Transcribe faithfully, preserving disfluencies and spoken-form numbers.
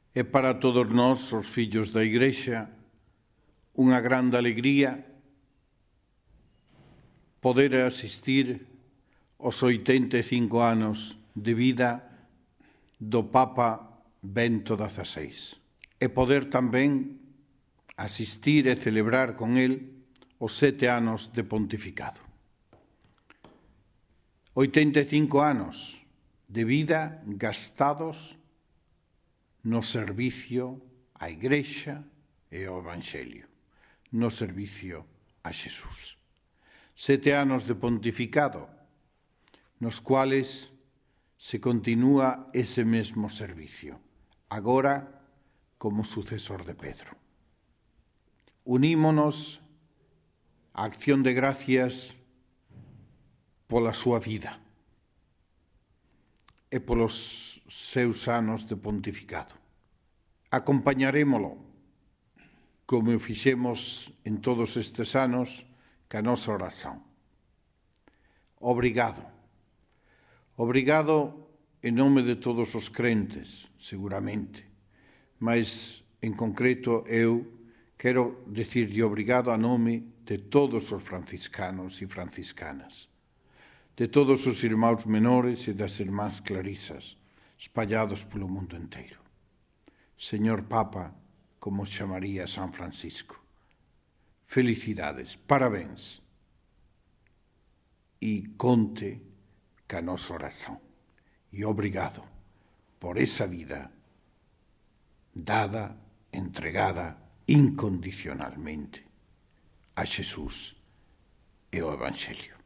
É para todos nós, os fillos da Igrexa, unha grande alegría poder asistir aos oitenta e cinco anos de vida do Papa Bento dieciséis e poder tamén asistir e celebrar con el os sete anos de pontificado. oitenta e cinco anos de vida gastados no servicio á Igrexa e ao Evanxelio, no servicio a Xesús. Sete anos de pontificado, nos cuales se continúa ese mesmo servicio, agora como sucesor de Pedro. Unímonos á acción de gracias pola súa vida e polos seus anos de pontificado. Acompañarémolo, como o fixemos en todos estes anos, ca nosa oración. Obrigado. Obrigado en nome de todos os crentes, seguramente, mas en concreto eu quero dicirlle obrigado a nome de todos os franciscanos e franciscanas, de todos os irmãos menores e das irmás clarisas, espallados polo mundo inteiro. Señor Papa, como chamaría San Francisco, felicidades, parabéns, e conte ca nosa oración. E obrigado por esa vida dada, entregada incondicionalmente a Xesús e ao Evanxelio.